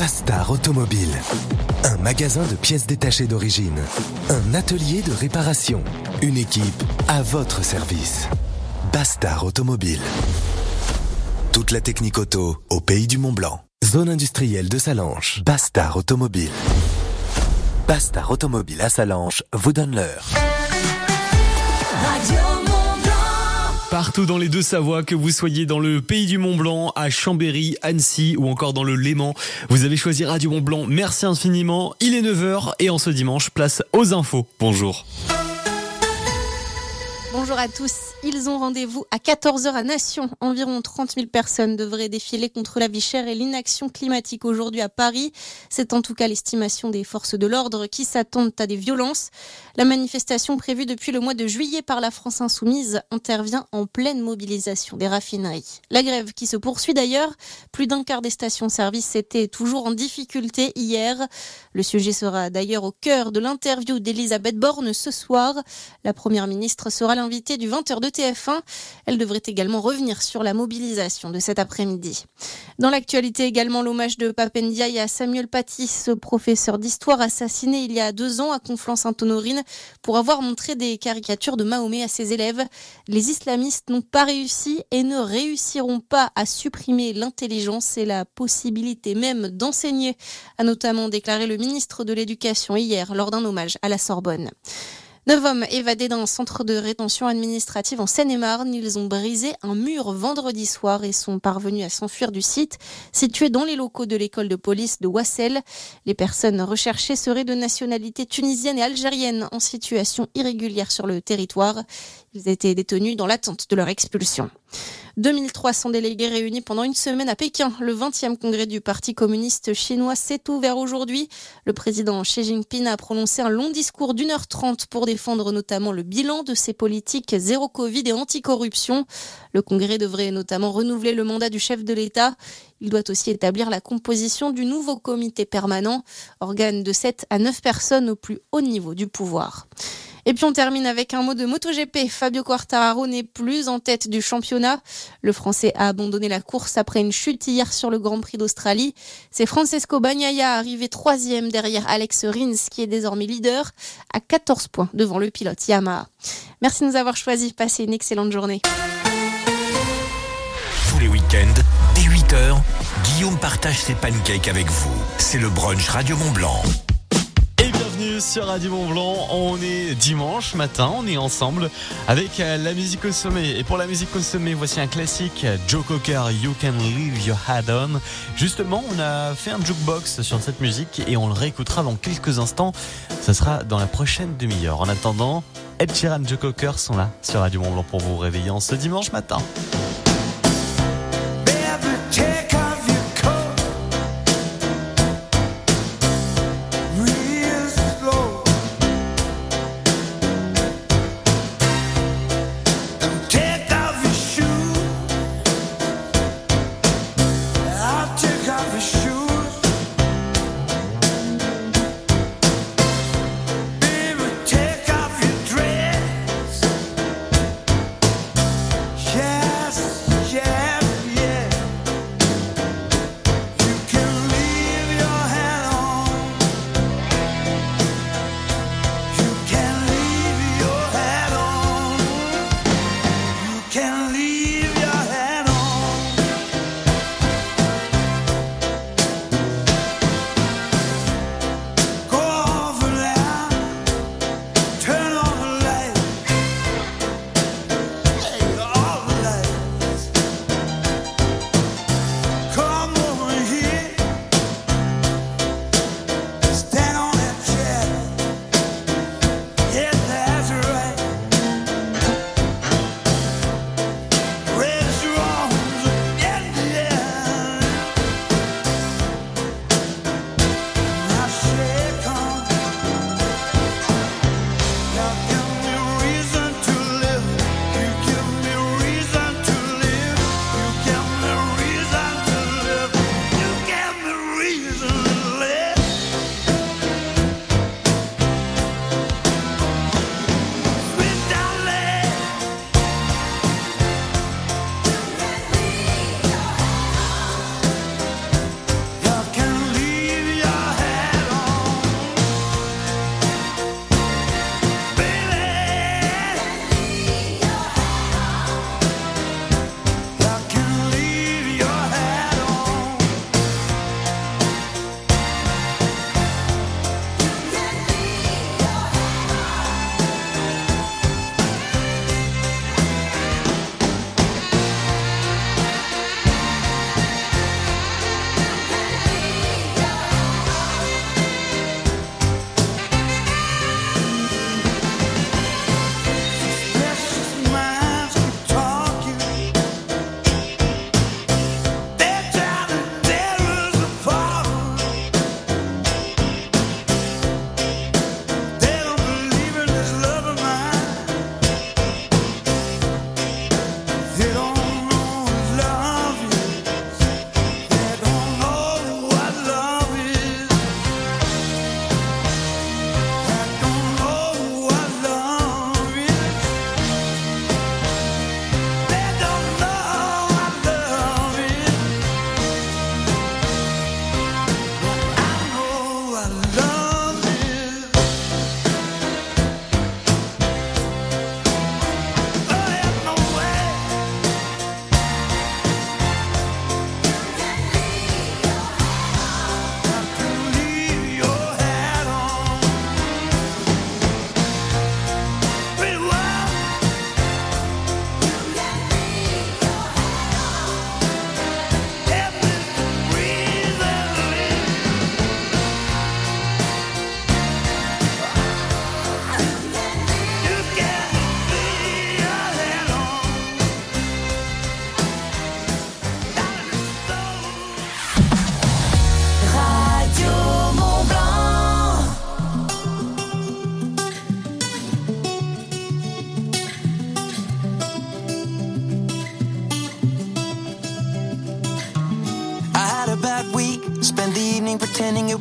Bastard Automobile. Un magasin de pièces détachées d'origine. Un atelier de réparation. Une équipe à votre service. Bastard Automobile. Toute la technique auto au pays du Mont-Blanc. Zone industrielle de Sallanches. Bastard Automobile. Bastard Automobile à Sallanches vous donne l'heure. Partout dans les Deux-Savoies, que vous soyez dans le pays du Mont-Blanc, à Chambéry, Annecy ou encore dans le Léman, vous avez choisi Radio Mont-Blanc. Merci infiniment. Il est 9h et en ce dimanche, place aux infos. Bonjour. Bonjour à tous. Ils ont rendez-vous à 14h à Nation. Environ 30 000 personnes devraient défiler contre la vie chère et l'inaction climatique aujourd'hui à Paris. C'est en tout cas l'estimation des forces de l'ordre qui s'attendent à des violences. La manifestation prévue depuis le mois de juillet par la France Insoumise intervient en pleine mobilisation des raffineries. La grève qui se poursuit d'ailleurs. Plus d'un quart des stations-service étaient toujours en difficulté hier. Le sujet sera d'ailleurs au cœur de l'interview d'Elisabeth Borne ce soir. La première ministre sera l'invitée du 20h de TF1. Elle devrait également revenir sur la mobilisation de cet après-midi. Dans l'actualité également, l'hommage de Pape Ndiaye à Samuel Paty, ce professeur d'histoire assassiné il y a 2 ans à Conflans-Sainte-Honorine pour avoir montré des caricatures de Mahomet à ses élèves. Les islamistes n'ont pas réussi et ne réussiront pas à supprimer l'intelligence et la possibilité même d'enseigner, a notamment déclaré le ministre de l'Éducation hier lors d'un hommage à la Sorbonne. 9 hommes évadés d'un centre de rétention administrative en Seine-et-Marne. Ils ont brisé un mur vendredi soir et sont parvenus à s'enfuir du site, situé dans les locaux de l'école de police de Wassel. Les personnes recherchées seraient de nationalité tunisienne et algérienne en situation irrégulière sur le territoire. Ils étaient détenus dans l'attente de leur expulsion. 2300 délégués réunis pendant une semaine à Pékin. Le 20e congrès du Parti communiste chinois s'est ouvert aujourd'hui. Le président Xi Jinping a prononcé un long discours d'1h30 pour défendre notamment le bilan de ses politiques zéro Covid et anticorruption. Le congrès devrait notamment renouveler le mandat du chef de l'État. Il doit aussi établir la composition du nouveau comité permanent, organe de 7 à 9 personnes au plus haut niveau du pouvoir. Et puis on termine avec un mot de MotoGP. Fabio Quartararo n'est plus en tête du championnat. Le Français a abandonné la course après une chute hier sur le Grand Prix d'Australie. C'est Francesco Bagnaia arrivé 3e derrière Alex Rins qui est désormais leader à 14 points devant le pilote Yamaha. Merci de nous avoir choisis. Passez une excellente journée. Tous les week-ends, dès 8h, Guillaume partage ses pancakes avec vous. C'est le brunch Radio Mont-Blanc. Et bienvenue sur Radio Mont-Blanc. On est dimanche matin, on est ensemble avec la musique au sommet. Et pour la musique au sommet, voici un classique, Joe Cocker, You Can Leave Your Head On. Justement, on a fait un jukebox sur cette musique et on le réécoutera dans quelques instants. Ça sera dans la prochaine demi-heure. En attendant, Ed Sheeran, Joe Cocker sont là sur Radio Mont-Blanc pour vous réveiller en ce dimanche matin. Yes.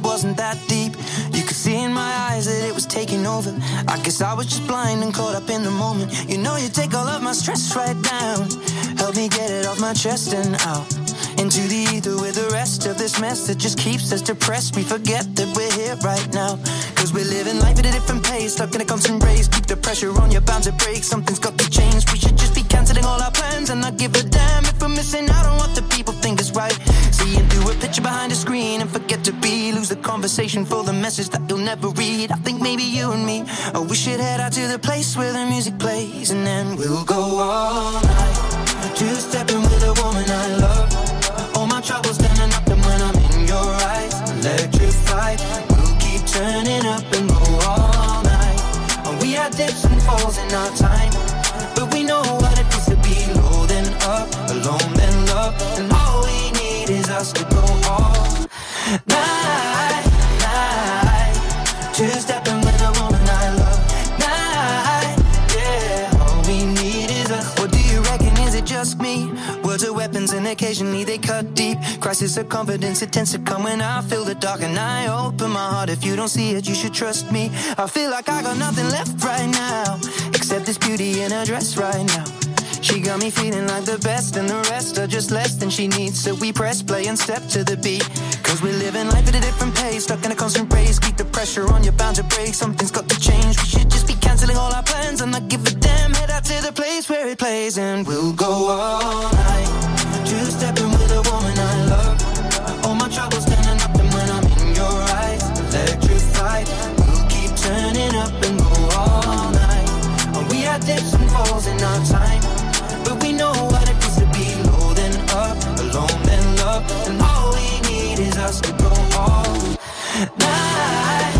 wasn't that deep. You could see in my eyes that it was taking over. I guess I was just blind and caught up in the moment. You know you take all of my stress right down. Help me get it off my chest and out into the ether with the rest of this mess that just keeps us depressed. We forget that we're here right now, cause we're living life at a different pace, stuck in a constant race. Keep the pressure on, you're bound to break. Something's got to change. We should just be cancelling all our plans and not give a damn if we're missing out on what the people think is right. Seeing through a picture behind a screen and forget to be, lose the conversation for the message that you'll never read. I think maybe you and me, oh, we should head out to the place where the music plays, and then we'll go all night, two-stepping with a woman I love. All my troubles standing up, and when I'm in your eyes, electrified. We'll keep turning up and go all night. And we had dips and falls in our time, but we know what it is to be low then up, alone then love. And all we need is us to go all night, night. Two-stepping with a woman I love. Night, yeah. All we need is us. What do you reckon? Is it just me? Words are weapons and occasionally they cut deep. Crisis of confidence, it tends to come when I feel the dark and I open my heart. If you don't see it, you should trust me. I feel like I got nothing left right now except this beauty in her dress right now. She got me feeling like the best and the rest are just less than she needs. So we press play and step to the beat, cause we're living life at a different pace, stuck in a constant race. Keep the pressure on, you're bound to break. Something's got to change. We should just be cancelling all our plans and not give a damn. Head out to the place where it plays, and we'll go all night, two-stepping with a woman I love. All my troubles standing up, and when I'm in your eyes, electrified. We'll keep turning up and go all night. And we had dips and falls in our time, but we know what it is to be low then up, alone then love. And all we need is us to go all night,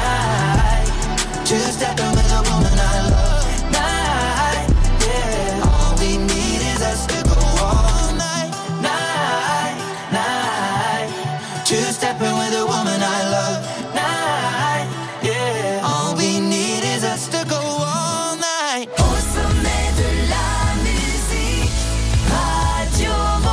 night. Two-stepping with a woman I love. Night, yeah. All we need is us to go all night, night, night. Two-stepping with a woman I love. Night, yeah. All we need is us to go all night. Au sommet de la musique, Radio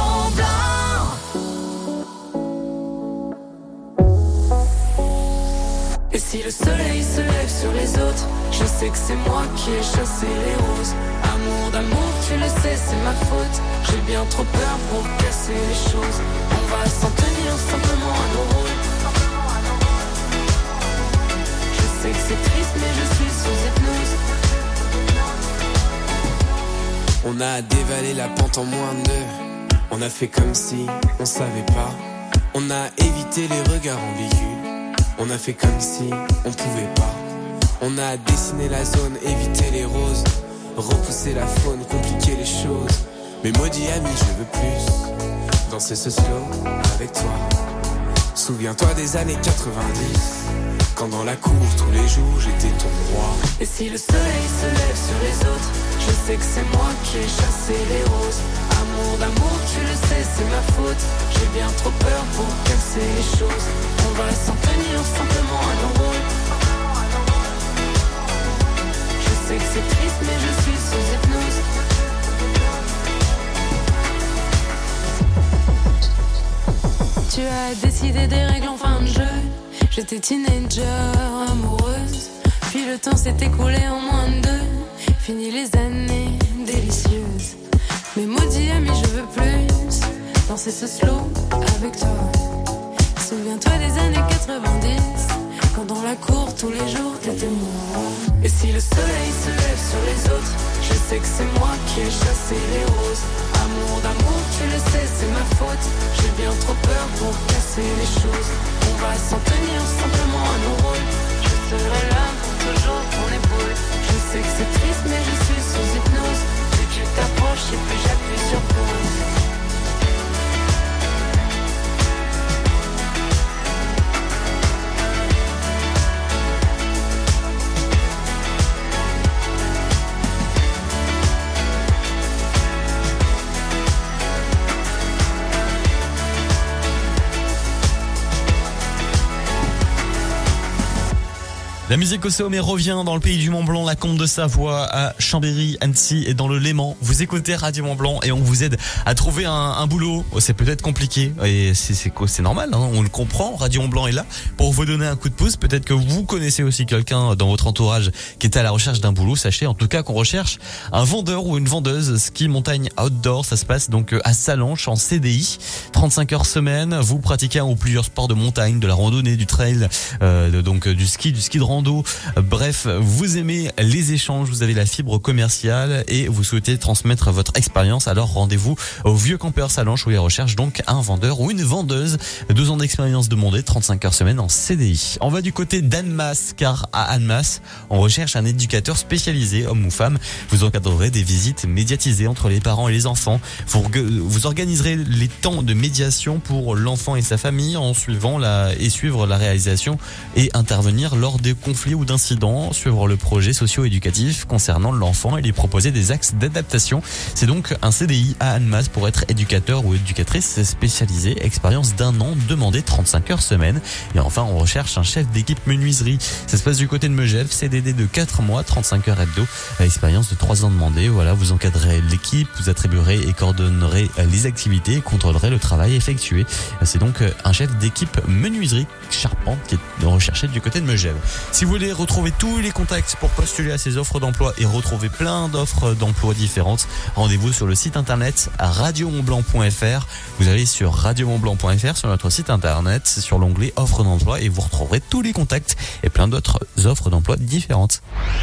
Mont-Blanc. Et si le soleil se lève sur les autres, je sais que c'est moi qui ai chassé les roses. Amour d'amour, tu le sais, c'est ma faute. J'ai bien trop peur pour casser les choses. On va s'en tenir simplement à nos rôles. Je sais que c'est triste, mais je suis sous hypnose. On a dévalé la pente en moins de deux. On a fait comme si on savait pas. On a évité les regards ambigus. On a fait comme si on pouvait pas. On a dessiné la zone, évité les roses, repousser la faune, compliquer les choses. Mais maudit ami, je veux plus danser ce slow avec toi. Souviens-toi des années 90, quand dans la cour tous les jours j'étais ton roi. Et si le soleil se lève sur les autres, je sais que c'est moi qui ai chassé les roses. Amour d'amour, tu le sais, c'est ma faute. J'ai bien trop peur pour casser les choses. On va s'en tenir simplement à nos rôles. Je sais que c'est triste, mais je suis sous hypnose. Tu as décidé des règles en fin de jeu. J'étais teenager, amoureuse. Puis le temps s'est écoulé en moins de deux. Fini les années délicieuses. Mais maudit ami, je veux plus danser ce slow avec toi. Souviens-toi des années 90, quand dans la cour tous les jours t'étais moi. Et si le soleil se lève sur les autres, je sais que c'est moi qui ai chassé les roses. Amour d'amour, tu le sais, c'est ma faute. J'ai bien trop peur pour casser les choses. On va s'en tenir simplement à nos rôles. Je serai là pour toujours ton épaule. Je sais que c'est triste, mais je suis sous hypnose. Plus tu t'approches et plus j'appuie sur pause. La musique au sommet revient dans le pays du Mont Blanc, la Combe de Savoie, à Chambéry, Annecy et dans le Léman. Vous écoutez Radio Mont Blanc et on vous aide à trouver un boulot. C'est peut-être compliqué et c'est normal, hein, on le comprend. Radio Mont Blanc est là pour vous donner un coup de pouce. Peut-être que vous connaissez aussi quelqu'un dans votre entourage qui est à la recherche d'un boulot. Sachez en tout cas qu'on recherche un vendeur ou une vendeuse ski montagne outdoor. Ça se passe donc à Sallanches en CDI. 35 heures semaine. Vous pratiquez un ou plusieurs sports de montagne, de la randonnée, du trail, donc du ski de rando. Bref, vous aimez les échanges, vous avez la fibre commerciale et vous souhaitez transmettre votre expérience. Alors rendez-vous au Vieux Campeur Sallanches où il recherche donc un vendeur ou une vendeuse. 2 ans d'expérience demandée, 35 heures semaine en CDI. On va du côté d'Annemasse car à Annemasse, on recherche un éducateur spécialisé, homme ou femme. Vous encadrerez des visites médiatisées entre les parents et les enfants. Vous organiserez les temps de médiation pour l'enfant et sa famille en suivre la réalisation et intervenir lors des conflits ou d'incidents, suivre le projet socio-éducatif concernant l'enfant et lui proposer des axes d'adaptation. C'est donc un CDI à Annemasse pour être éducateur ou éducatrice spécialisée. Expérience d'1 an, demandée 35 heures semaine. Et enfin, on recherche un chef d'équipe menuiserie. Ça se passe du côté de Megève, CDD de 4 mois, 35 heures hebdo. Expérience de 3 ans demandée. Voilà, vous encadrerez l'équipe, vous attribuerez et coordonnerez les activités et contrôlerez le travail effectué. C'est donc un chef d'équipe menuiserie charpente qui est recherché du côté de Megève. Si vous voulez retrouver tous les contacts pour postuler à ces offres d'emploi et retrouver plein d'offres d'emploi différentes, rendez-vous sur le site internet radiomontblanc.fr. Vous allez sur radiomontblanc.fr sur notre site internet, sur l'onglet offres d'emploi et vous retrouverez tous les contacts et plein d'autres offres d'emploi différentes.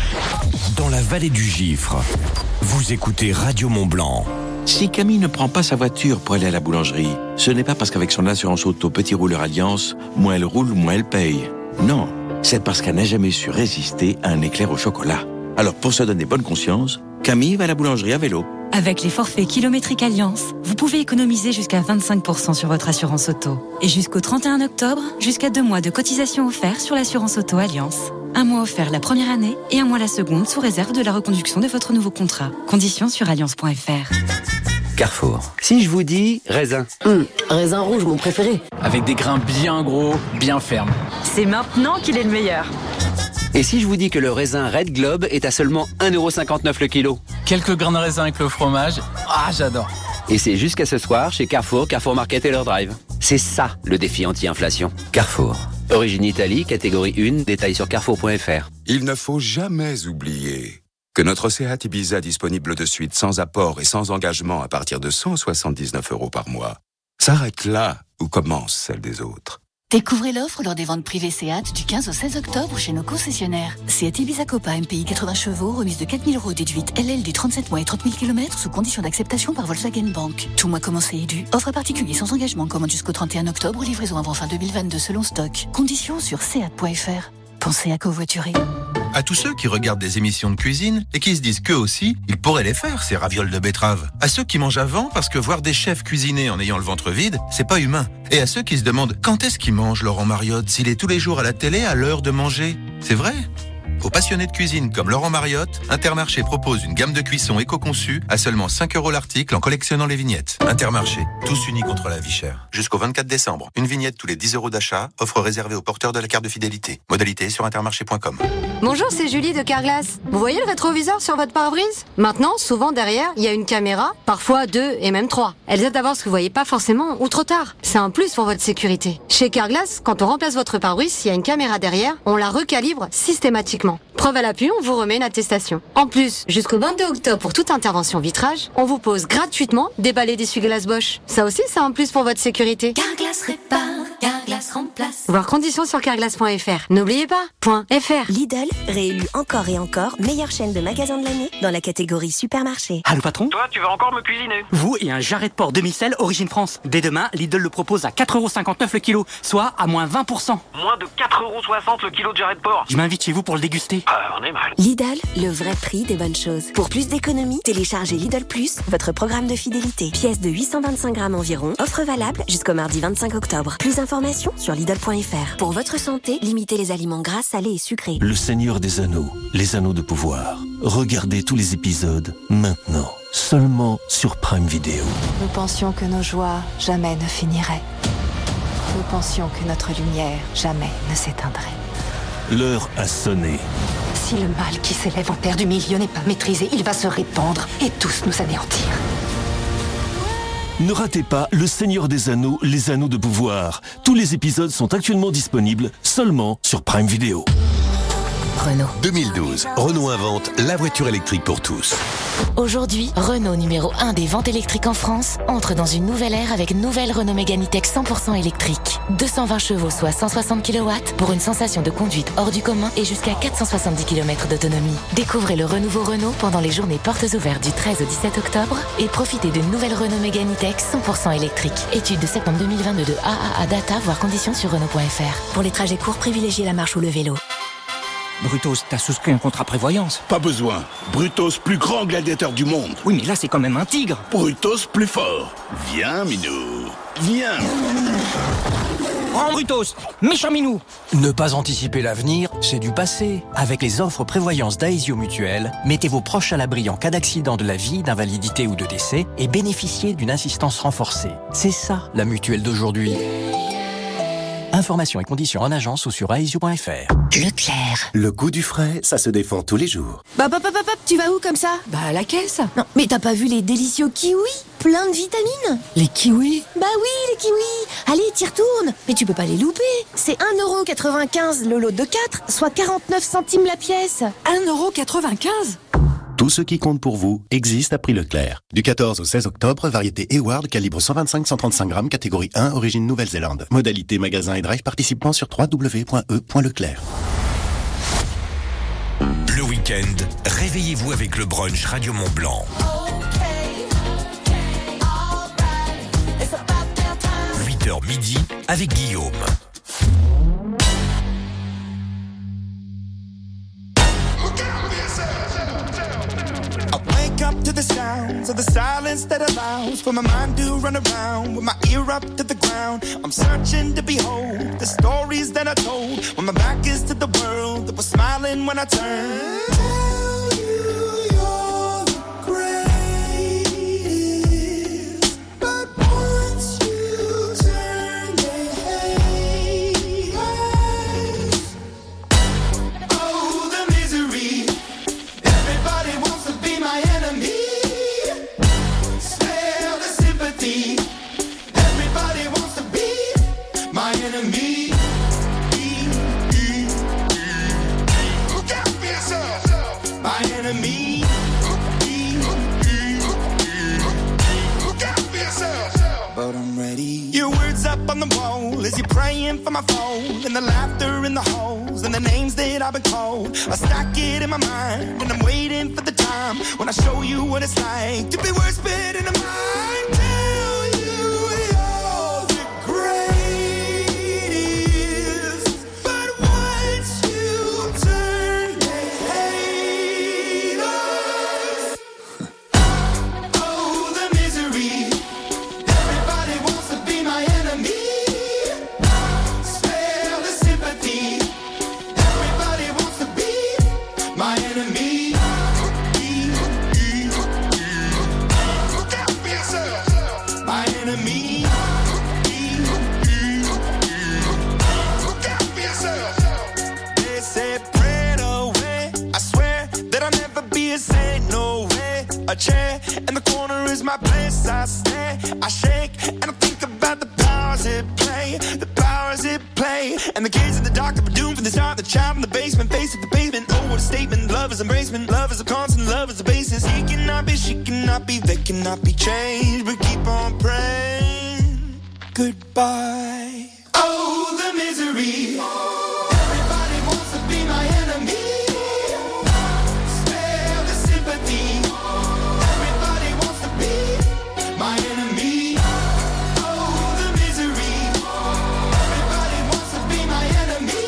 Dans la vallée du Gifre, vous écoutez Radio Mont Blanc. Si Camille ne prend pas sa voiture pour aller à la boulangerie, ce n'est pas parce qu'avec son assurance auto Petit Rouleur Alliance, moins elle roule, moins elle paye. Non, c'est parce qu'elle n'a jamais su résister à un éclair au chocolat. Alors pour se donner bonne conscience, Camille va à la boulangerie à vélo. Avec les forfaits kilométriques Alliance, vous pouvez économiser jusqu'à 25% sur votre assurance auto. Et jusqu'au 31 octobre, jusqu'à 2 mois de cotisation offerts sur l'assurance auto Alliance. 1 mois offert la première année et 1 mois la seconde sous réserve de la reconduction de votre nouveau contrat. Conditions sur alliance.fr. Carrefour. Si je vous dis raisin. Raisin rouge, mon préféré. Avec des grains bien gros, bien fermes. C'est maintenant qu'il est le meilleur. Et si je vous dis que le raisin Red Globe est à seulement 1,59€ le kilo? Quelques grains de raisin avec le fromage, j'adore. Et c'est jusqu'à ce soir chez Carrefour, Carrefour Market et leur drive. C'est ça le défi anti-inflation. Carrefour. Origine Italie, catégorie 1, détail sur carrefour.fr. Il ne faut jamais oublier que notre Seat Ibiza disponible de suite sans apport et sans engagement à partir de 179€ par mois s'arrête là où commence celle des autres. Découvrez l'offre lors des ventes privées Seat du 15 au 16 octobre chez nos concessionnaires. Seat Ibiza Copa MPI 80 chevaux, remise de 4 000 € déduite LLD 37 mois et 30 000 km sous condition d'acceptation par Volkswagen Bank. Tout mois commencé et dû. Offre particulier sans engagement, commande jusqu'au 31 octobre, livraison avant fin 2022 selon stock. Conditions sur seat.fr. Pensez à covoiturer. À tous ceux qui regardent des émissions de cuisine et qui se disent qu'eux aussi, ils pourraient les faire, ces ravioles de betterave. À ceux qui mangent avant, parce que voir des chefs cuisiner en ayant le ventre vide, c'est pas humain. Et à ceux qui se demandent quand est-ce qu'il mange Laurent Mariotte, s'il est tous les jours à la télé à l'heure de manger. C'est vrai. Aux passionnés de cuisine comme Laurent Mariotte, Intermarché propose une gamme de cuissons éco-conçue à seulement 5€ l'article en collectionnant les vignettes. Intermarché, tous unis contre la vie chère. Jusqu'au 24 décembre, une vignette tous les 10€ d'achat, offre réservée aux porteurs de la carte de fidélité. Modalité sur intermarché.com. Bonjour, c'est Julie de Carglass. Vous voyez le rétroviseur sur votre pare-brise? Maintenant, souvent derrière, il y a une caméra, parfois 2 et même 3. Elles aident à voir ce que vous voyez pas forcément ou trop tard. C'est un plus pour votre sécurité. Chez Carglass, quand on remplace votre pare-brise, s'il y a une caméra derrière, on la recalibre systématiquement. Preuve à l'appui, on vous remet une attestation. En plus, jusqu'au 22 octobre pour toute intervention vitrage, on vous pose gratuitement des balais d'essuie-glace Bosch. Ça aussi, c'est un plus pour votre sécurité. Carglass répare, Carglass remplace. Voir conditions sur carglass.fr. N'oubliez pas, .fr. Lidl, réélu encore et encore meilleure chaîne de magasins de l'année dans la catégorie supermarché. Allô patron? Toi, tu vas encore me cuisiner? Vous et un jarret de porc demi-sel origine France. Dès demain, Lidl le propose à 4,59€ le kilo, soit à moins 20%. Moins de 4,60€ le kilo de jarret de porc. Je m'invite chez vous pour le déguster. On est mal. Lidl, le vrai prix des bonnes choses. Pour plus d'économies, téléchargez Lidl Plus, votre programme de fidélité. Pièce de 825 grammes environ. Offre valable jusqu'au mardi 25 octobre. Plus d'informations sur Lidl.fr. Pour votre santé, limitez les aliments gras, salés et sucrés. Le Seigneur des Anneaux, les Anneaux de pouvoir. Regardez tous les épisodes maintenant, seulement sur Prime Video. Nous pensions que nos joies jamais ne finiraient. Nous pensions que notre lumière jamais ne s'éteindrait. l'heure a sonné. Si le mal qui s'élève en terre du milieu n'est pas maîtrisé, il va se répandre et tous nous anéantir. Ne ratez pas Le Seigneur des Anneaux, les Anneaux de pouvoir. Tous les épisodes sont actuellement disponibles seulement sur Prime Video. Renault. 2012, Renault invente la voiture électrique pour tous. Aujourd'hui, Renault numéro 1 des ventes électriques en France entre dans une nouvelle ère avec nouvelle Renault Mégane E-Tech 100% électrique. 220 chevaux soit 160 kW pour une sensation de conduite hors du commun et jusqu'à 470 km d'autonomie. Découvrez le renouveau Renault pendant les journées portes ouvertes du 13 au 17 octobre et profitez d'une nouvelle Renault Mégane E-Tech 100% électrique. Étude de septembre 2022 de AAA Data, voire conditions sur Renault.fr. Pour les trajets courts, privilégiez la marche ou le vélo. Brutos, t'as souscrit un contrat prévoyance. Pas besoin. Brutos, plus grand gladiateur du monde. Oui, mais là, c'est quand même un tigre. Brutos, plus fort. Viens, Minou. Viens. Prends Brutos, méchant minou. Ne pas anticiper l'avenir, c'est du passé. Avec les offres prévoyance d'Aesio Mutuelle, mettez vos proches à l'abri en cas d'accident de la vie, d'invalidité ou de décès et bénéficiez d'une assistance renforcée. C'est ça, la mutuelle d'aujourd'hui. Informations et conditions en agence ou sur aesio.fr. Leclerc. Le goût du frais, ça se défend tous les jours. Hop, tu vas où comme ça? Bah à la caisse. Non, mais t'as pas vu les délicieux kiwis? Plein de vitamines. Les kiwis? Bah oui, les kiwis. Allez, t'y retournes. Mais tu peux pas les louper. C'est 1,95€ le lot de 4, soit 49 centimes la pièce. 1,95€? Tout ce qui compte pour vous existe à prix Leclerc. Du 14 au 16 octobre, variété Eward, calibre 125-135 grammes, catégorie 1, origine Nouvelle-Zélande. Modalité magasin et drive participant sur www.e.leclerc. Le week-end, réveillez-vous avec le brunch Radio Mont-Blanc. 8h midi avec Guillaume. Up to the sounds of the silence that allows for my mind to run around with my ear up to the ground. I'm searching to behold the stories that I told when my back is to the world that was smiling when I turned. Tell you you're the greatest, but once you turn they hate us. Oh, the misery. Everybody wants to be my enemy. Spare the sympathy. Everybody wants to be my enemy. Look out for yourself. My enemy. Look out for yourself. But I'm ready. Your words up on the wall as you're praying for my phone, and the laughter in the halls and the names that I've been called. I stack it in my mind and I'm waiting for the time when I show you what it's like to be worse fit in a mind. Tell you you're the greatest, but once you turn they hate us. Oh, the misery. Everybody wants to be my enemy. Spare the sympathy. Everybody wants to be my enemy. Look out for yourself. My enemy. Look out for yourself. They say pray away. I swear that I'll never be a saint. No way. A chair in the corner is my place. I stay, I shake, and I think about the powers at play. The powers at play. And the kids in the dark that were doomed from the start. The child in the basement, face of the pavement. Oh, what a statement. Love is embracement. Love is a constant. Love is a basis. He cannot be, she cannot be, they cannot be changed. But keep on praying. Goodbye. Oh, the misery. Everybody wants to be my enemy. Spare the sympathy. Everybody wants to be my enemy. Oh, the misery. Everybody wants to be my enemy.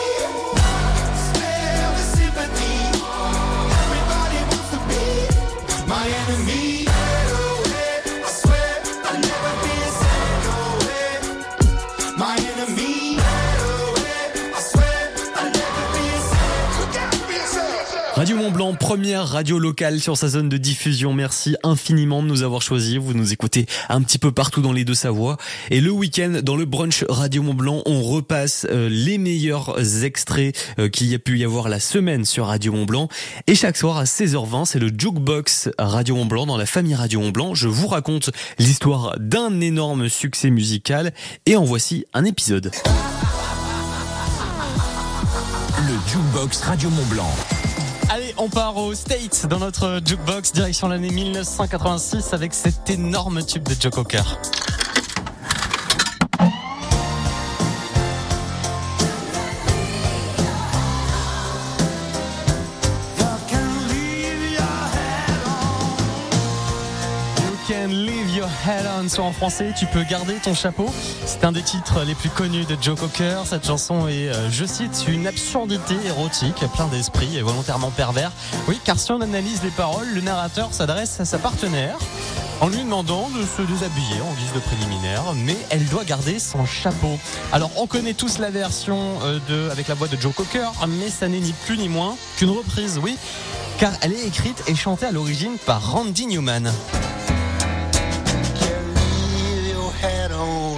Spare the sympathy. Everybody wants to be my enemy. I swear I'll never be a saint. No way. My enemy. I Mont-Blanc, première radio locale sur sa zone de diffusion. Merci infiniment de nous avoir choisis. Vous nous écoutez un petit peu partout dans les Deux-Savoies. Et le week-end, dans le brunch Radio Mont-Blanc, on repasse les meilleurs extraits qu'il y a pu y avoir la semaine sur Radio Mont-Blanc. Et chaque soir à 16h20, c'est le Jukebox Radio Mont-Blanc dans la famille Radio Mont-Blanc. Je vous raconte l'histoire d'un énorme succès musical. Et en voici un épisode. Le Jukebox Radio Mont-Blanc. Allez, on part aux States dans notre Jukebox, direction l'année 1986 avec cet énorme tube de Joe Cocker. Head On, soit en français, tu peux garder ton chapeau. C'est un des titres les plus connus de Joe Cocker. Cette chanson est, je cite, une absurdité érotique, plein d'esprit et volontairement pervers. Oui, car si on analyse les paroles, le narrateur s'adresse à sa partenaire en lui demandant de se déshabiller en guise de préliminaire, mais elle doit garder son chapeau. Alors, on connaît tous la version avec la voix de Joe Cocker, mais ça n'est ni plus ni moins qu'une reprise, oui, car elle est écrite et chantée à l'origine par Randy Newman. Head on.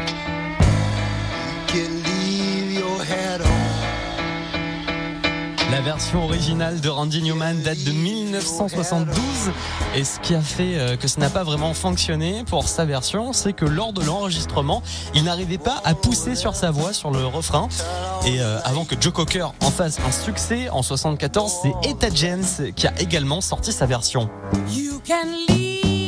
You can leave your head on. La version originale de Randy Newman date de 1972 et ce qui a fait que ça n'a pas vraiment fonctionné pour sa version, c'est que lors de l'enregistrement, il n'arrivait pas à pousser sur sa voix sur le refrain et avant que Joe Cocker en fasse un succès en 1974, c'est Etta James qui a également sorti sa version. You can leave.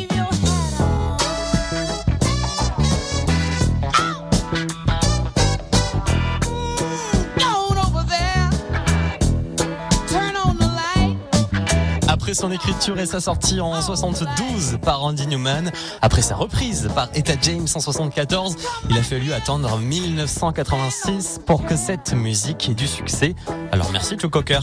Après son écriture et sa sortie en 72 par Randy Newman, après sa reprise par Etta James en 74, il a fallu attendre 1986 pour que cette musique ait du succès. Alors merci Joe Cocker.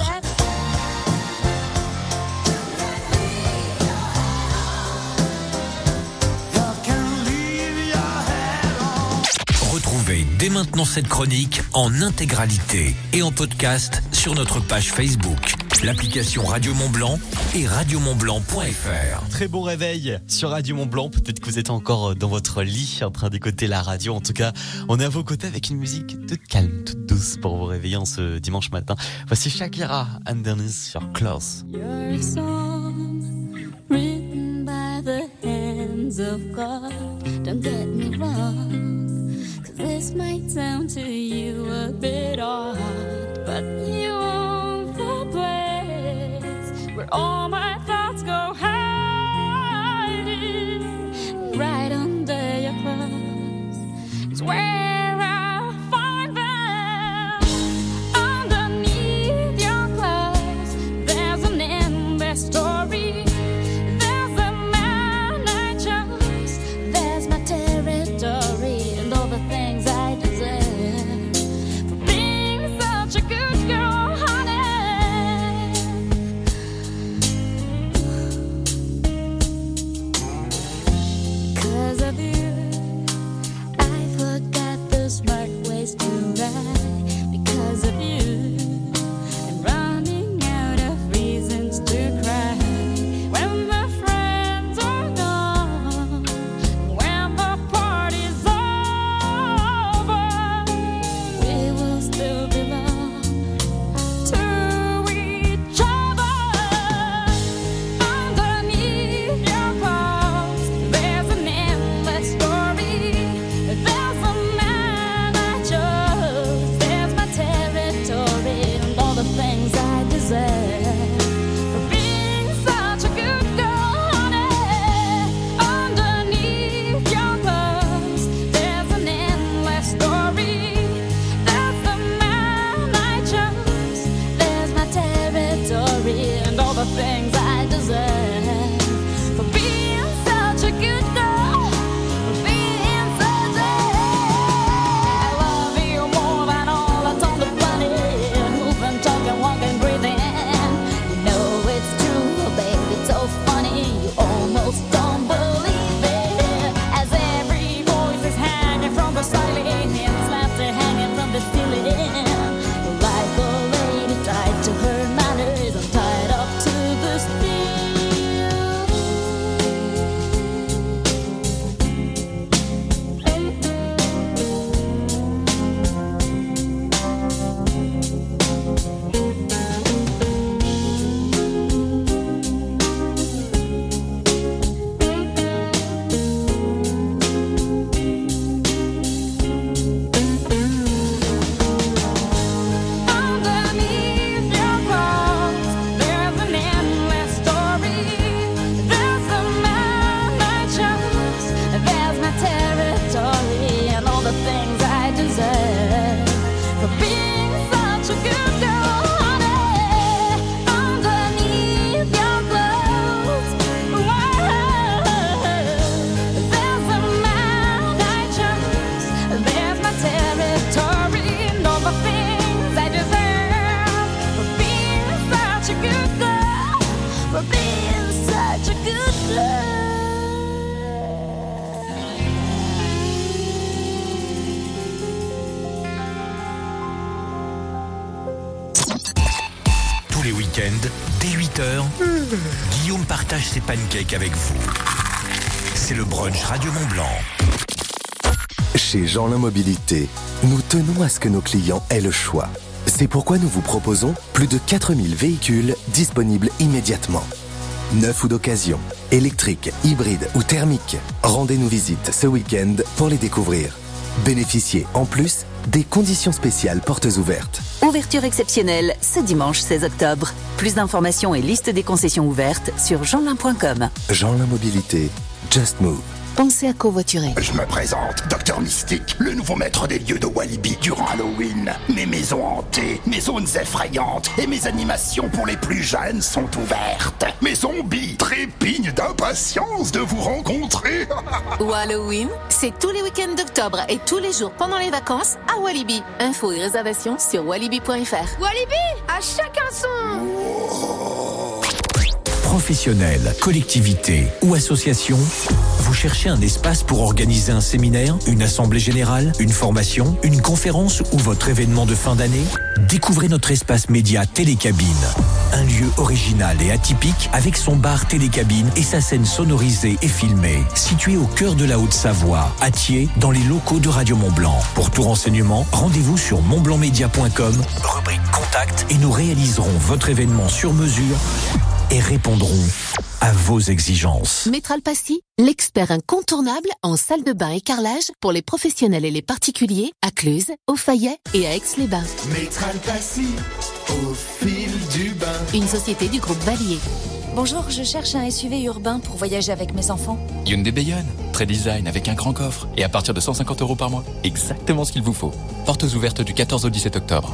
Retrouvez dès maintenant cette chronique en intégralité et en podcast sur notre page Facebook, l'application Radio Mont-Blanc et radiomontblanc.fr. Très bon réveil sur Radio Mont-Blanc. Peut-être que vous êtes encore dans votre lit en train d'écouter la radio. En tout cas, on est à vos côtés avec une musique toute calme, toute douce pour vous réveiller en ce dimanche matin. Voici Shakira, Underneath sur Close. You're a song written by the hands of God. Don't get me wrong, 'cause this might sound to you a bit odd, but you own the place where all my thoughts go hiding. Right under your clothes is where I find them. Underneath your clothes, there's an endless story. There's a man I chose. There's my territory and all the things I deserve for being such a good girl, honey. Tous les week-ends, dès 8h, Guillaume partage ses pancakes avec vous. C'est le brunch Radio Mont-Blanc. Chez Jeanlin Mobilité, nous tenons à ce que nos clients aient le choix. C'est pourquoi nous vous proposons plus de 4000 véhicules disponibles immédiatement. Neufs ou d'occasion, électriques, hybrides ou thermiques. Rendez-nous visite ce week-end pour les découvrir. Bénéficiez en plus des conditions spéciales portes ouvertes. Ouverture exceptionnelle ce dimanche 16 octobre. Plus d'informations et liste des concessions ouvertes sur jeanlin.com. Jeanlin Mobilité, Just Move. Pensez à covoiturer. Je me présente, Docteur Mystique, le nouveau maître des lieux de Walibi durant Halloween. Mes maisons hantées, mes zones effrayantes et mes animations pour les plus jeunes sont ouvertes. Mes zombies trépignent d'impatience de vous rencontrer. Halloween, c'est tous les week-ends d'octobre et tous les jours pendant les vacances à Walibi. Infos et réservations sur walibi.fr. Walibi, à chacun son. Professionnels, collectivités ou associations, vous cherchez un espace pour organiser un séminaire, une assemblée générale, une formation, une conférence ou votre événement de fin d'année? Découvrez notre espace média Télécabine. Un lieu original et atypique avec son bar Télécabine et sa scène sonorisée et filmée. Situé au cœur de la Haute-Savoie, à Thiers, dans les locaux de Radio Mont-Blanc. Pour tout renseignement, rendez-vous sur montblancmedia.com, rubrique Contact, et nous réaliserons votre événement sur mesure et répondront à vos exigences. Métral Passy, l'expert incontournable en salle de bain et carrelage pour les professionnels et les particuliers à Cluse, au Fayet et à Aix-les-Bains. Métral Passy, au fil du bain. Une société du groupe Valier. Bonjour, je cherche un SUV urbain pour voyager avec mes enfants. Hyundai Bayonne, très design avec un grand coffre et à partir de 150 € par mois. Exactement ce qu'il vous faut. Portes ouvertes du 14 au 17 octobre.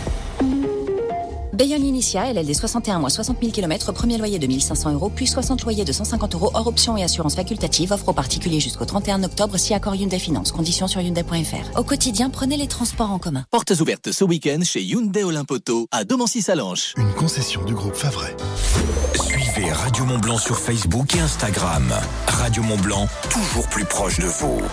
Bayonne Initia, LLD 61 mois, 60 000 km, premier loyer de 1 500 €, puis 60 loyers de 150 € hors option et assurance facultative. Offre aux particuliers jusqu'au 31 octobre si accord Hyundai Finance. Conditions sur Hyundai.fr. Au quotidien, prenez les transports en commun. Portes ouvertes ce week-end chez Hyundai Olympoto à Domancy-Salanches. Une concession du groupe Favret. Suivez Radio Mont-Blanc sur Facebook et Instagram. Radio Mont-Blanc, toujours plus proche de vous.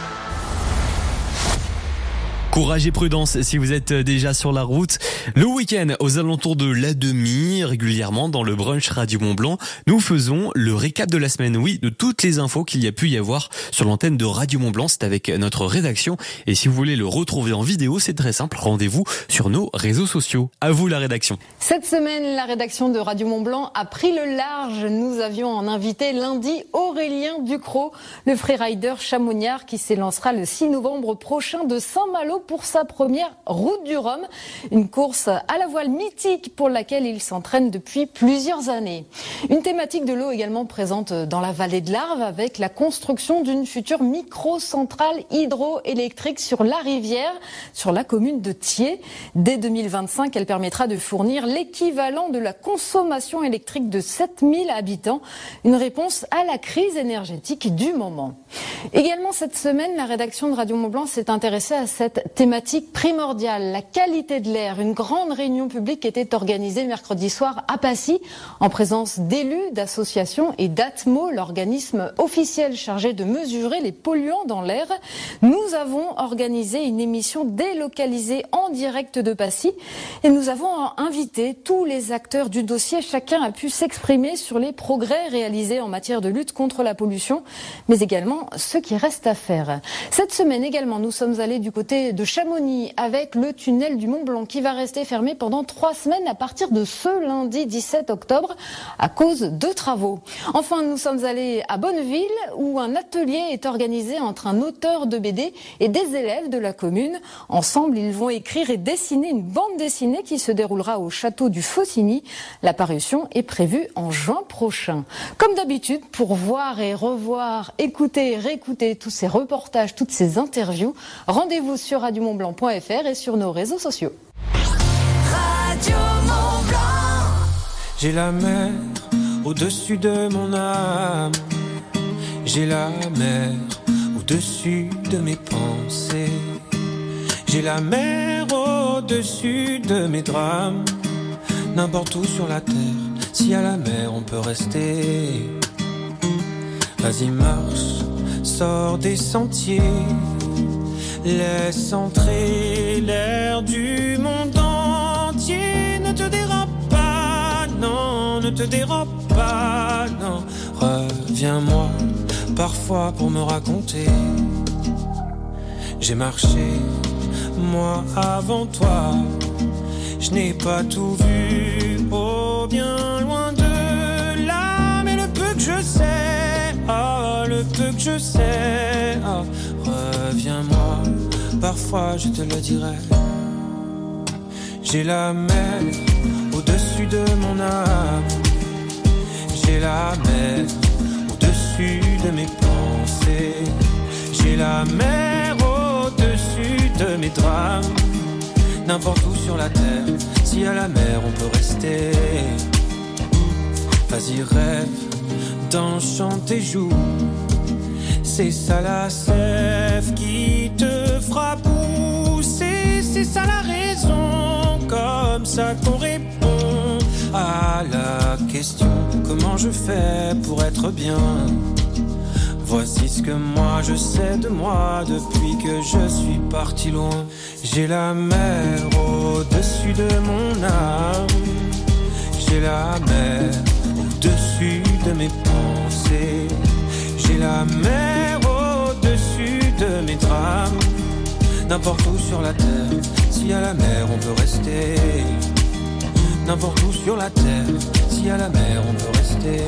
Courage et prudence si vous êtes déjà sur la route. Le week-end, aux alentours de la demi, régulièrement dans le brunch Radio Mont-Blanc, nous faisons le récap de la semaine, oui, de toutes les infos qu'il y a pu y avoir sur l'antenne de Radio Mont-Blanc. C'est avec notre rédaction. Et si vous voulez le retrouver en vidéo, c'est très simple. Rendez-vous sur nos réseaux sociaux. À vous la rédaction. Cette semaine, la rédaction de Radio Mont-Blanc a pris le large. Nous avions en invité lundi Aurélien Ducrot, le freerider chamoniard qui s'élancera le 6 novembre prochain de Saint-Malo pour sa première Route du Rhum, une course à la voile mythique pour laquelle il s'entraîne depuis plusieurs années. Une thématique de l'eau également présente dans la vallée de l'Arve avec la construction d'une future micro-centrale hydroélectrique sur la rivière, sur la commune de Thiers. Dès 2025, elle permettra de fournir l'équivalent de la consommation électrique de 7000 habitants, une réponse à la crise énergétique du moment. Également cette semaine, la rédaction de Radio Mont-Blanc s'est intéressée à cette thématique primordiale, la qualité de l'air. Une grande réunion publique était organisée mercredi soir à Passy, en présence d'élus, d'associations et d'Atmo, l'organisme officiel chargé de mesurer les polluants dans l'air. Nous avons organisé une émission délocalisée en direct de Passy et nous avons invité tous les acteurs du dossier. Chacun a pu s'exprimer sur les progrès réalisés en matière de lutte contre la pollution, mais également ce qui reste à faire. Cette semaine également, nous sommes allés du côté de Chamonix avec le tunnel du Mont-Blanc qui va rester fermé pendant 3 semaines à partir de ce lundi 17 octobre à cause de travaux. Enfin, nous sommes allés à Bonneville où un atelier est organisé entre un auteur de BD et des élèves de la commune. Ensemble, ils vont écrire et dessiner une bande dessinée qui se déroulera au château du Faucigny. La parution est prévue en juin prochain. Comme d'habitude, pour voir et revoir, écouter et réécouter tous ces reportages, toutes ces interviews, rendez-vous sur radiomontblanc.fr et sur nos réseaux sociaux. Radio Mont-Blanc. J'ai la mer au-dessus de mon âme. J'ai la mer au-dessus de mes pensées. J'ai la mer au-dessus de mes drames. N'importe où sur la terre, si à la mer on peut rester. Vas-y marche, sors des sentiers, laisse entrer l'air du monde entier. Ne te dérobe pas, non, ne te dérobe pas, non. Reviens-moi parfois pour me raconter. J'ai marché, moi avant toi. Je n'ai pas tout vu, oh bien loin de là. Mais le peu que je sais, oh, le peu que je sais, oh, reviens-moi, parfois je te le dirai. J'ai la mer au-dessus de mon âme. J'ai la mer au-dessus de mes pensées. J'ai la mer au-dessus de mes drames. N'importe où sur la terre, si à la mer on peut rester. Vas-y rêve, danse, chante et joue. C'est ça la sève qui te fera pousser. C'est ça la raison, comme ça qu'on répond à la question: comment je fais pour être bien? Voici ce que moi je sais de moi depuis que je suis parti loin. J'ai la mer au-dessus de mon âme. J'ai la mer au-dessus de mes pensées. J'ai la mer au-dessus de mes drames. N'importe où sur la terre, si à la mer on peut rester. N'importe où sur la terre, si à la mer on peut rester.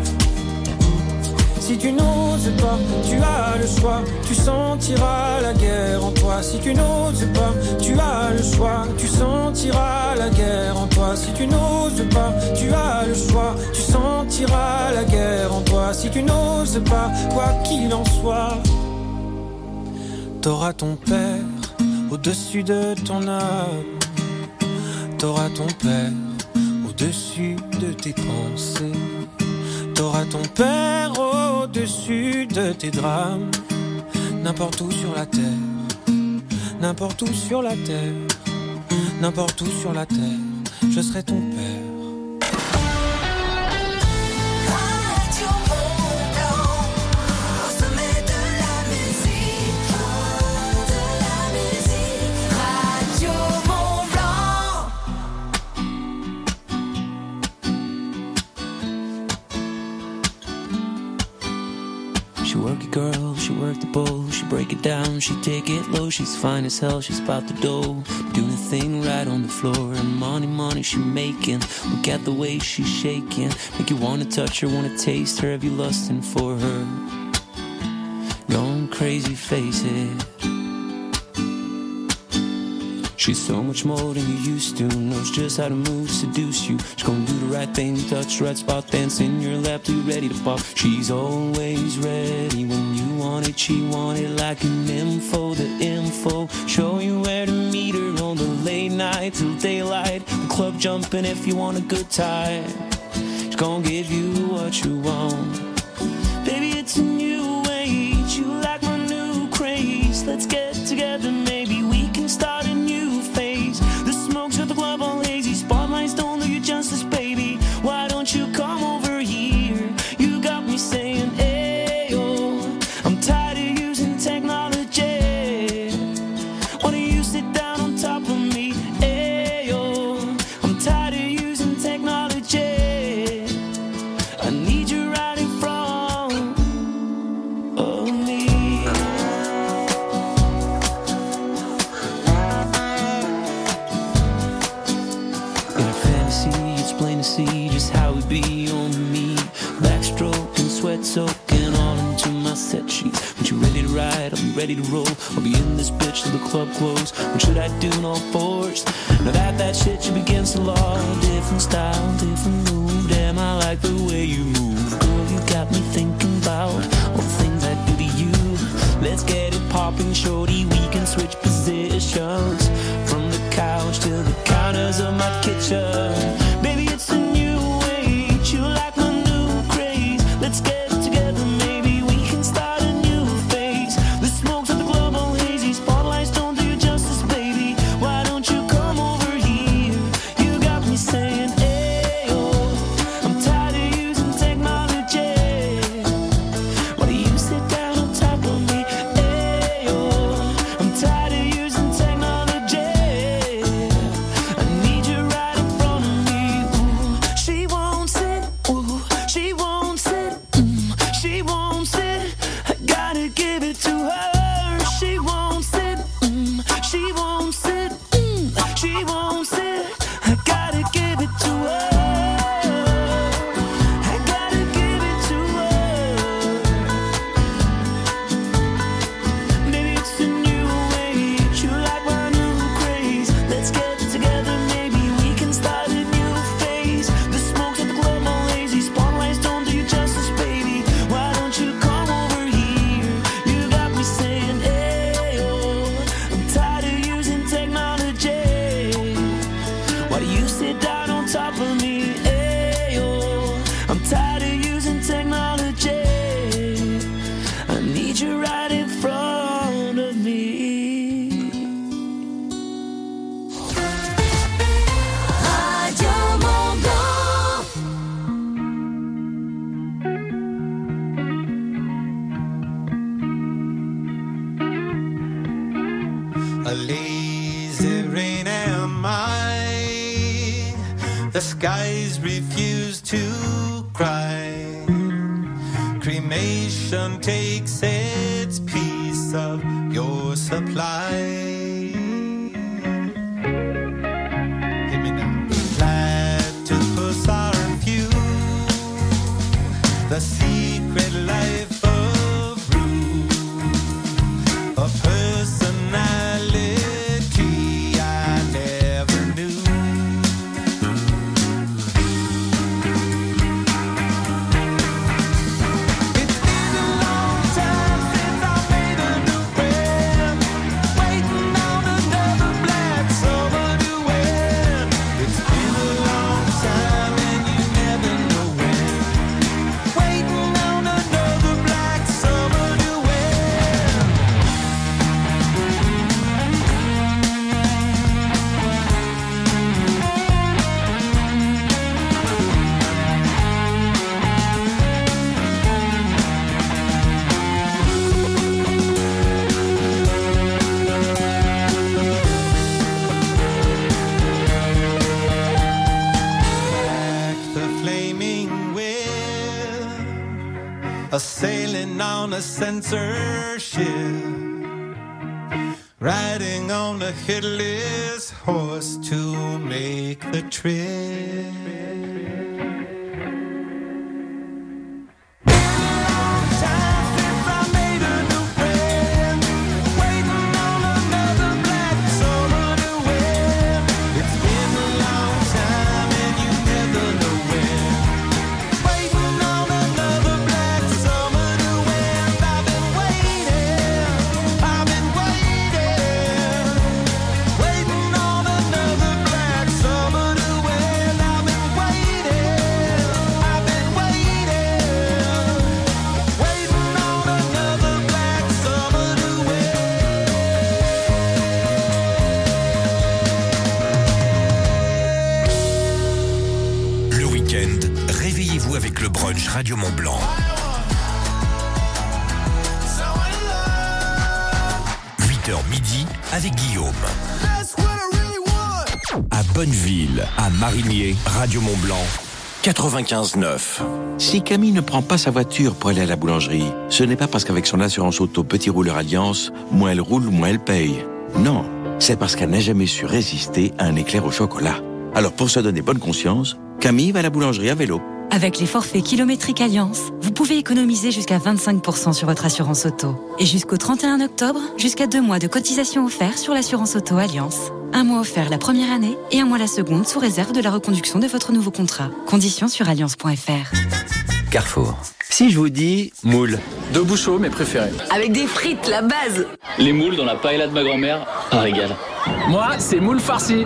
Si tu n'oses pas, tu as le choix, tu sentiras la guerre en toi. Si tu n'oses pas, tu as le choix, tu sentiras la guerre en toi. Si tu n'oses pas, tu as le choix, tu sentiras la guerre en toi. Si tu n'oses pas, quoi qu'il en soit, t'auras ton père au-dessus de ton âme. T'auras ton père au-dessus de tes pensées. T'auras ton père au-dessus de tes drames. N'importe où sur la terre, n'importe où sur la terre, n'importe où sur la terre, je serai ton père. She work it, girl, she work the bowl. She break it down, she take it low. She's fine as hell, she's about the dough. Doing a thing right on the floor. And money she making. Look at the way she's shaking. Make you wanna touch her, wanna taste her. Have you lusting for her? Going crazy, face it. She's so much more than you used to. Knows just how to move, seduce you. She's gonna do the right thing, touch the right spot, dance in your lap till you're ready to pop. She's always ready when you want it. She want it like an info, the info. Show you where to meet her on the late night till daylight. The club jumping if you want a good time. She's gonna give you what you want. Baby, it's a new age. You like my new craze. Let's get together, maybe we can start a new phase. The smoke's at the club all hazy. Spotlights don't do you justice, baby. Why don't you come over here? You got me saying, ayo. I'm tired of using technology. Why don't you sit down on top of me? Ayo. I'm tired of using technology. I need you right in front of me. In a fantasy, it's plain to see just how we be on me. Backstroke and sweat soaking all into my set sheets. When you're ready to ride, I'll be ready to roll. I'll be in this bitch till the club close. What should I do in all fours? Now that shit should be against the law. Different style, different move. Damn, I like the way you move. Girl, you got me thinking about all the things I do to you. Let's get it popping, shorty. We can switch positions from the couch to the counters of my kitchen. Baby, it's a new age. You like my new craze. Let's get together, maybe we can start a new phase. The smoke's at the club all hazy. Spotlights don't do you justice, baby. Why don't you come over here? You got me saying, ayo. I'm tired of using technology. a lazy rain am I. The skies refuse to cry. Cremation takes its piece of your supply. Hear me now. Platypus are few. The secret life of Rue. A personality I never knew. It's been a long time since I made a new friend, waiting on another black summer to win. It's been a long time and you never know when, waiting on another black summer to win. The flaming wheel, a sailing on a censorship, riding on a headless horse to make the trip. Le week-end, réveillez-vous avec le brunch Radio Mont Blanc. 8h midi avec Guillaume. À Bonneville, à Marigné, Radio Mont Blanc, 95.9. Si Camille ne prend pas sa voiture pour aller à la boulangerie, ce n'est pas parce qu'avec son assurance auto Petit Rouleur Alliance, moins elle roule, moins elle paye. Non, c'est parce qu'elle n'a jamais su résister à un éclair au chocolat. Alors pour se donner bonne conscience, Camille va à la boulangerie à vélo. Avec les forfaits kilométriques Alliance, vous pouvez économiser jusqu'à 25% sur votre assurance auto. Et jusqu'au 31 octobre, jusqu'à 2 mois de cotisation offerts sur l'assurance auto Alliance. 1 mois offert la première année et 1 mois la seconde sous réserve de la reconduction de votre nouveau contrat. Conditions sur alliance.fr. Carrefour. Si je vous dis moule. 2 bouts chauds, mes préférés. Avec des frites, la base. Les moules dans la paella de ma grand-mère, un régal. Moi, c'est moule farci.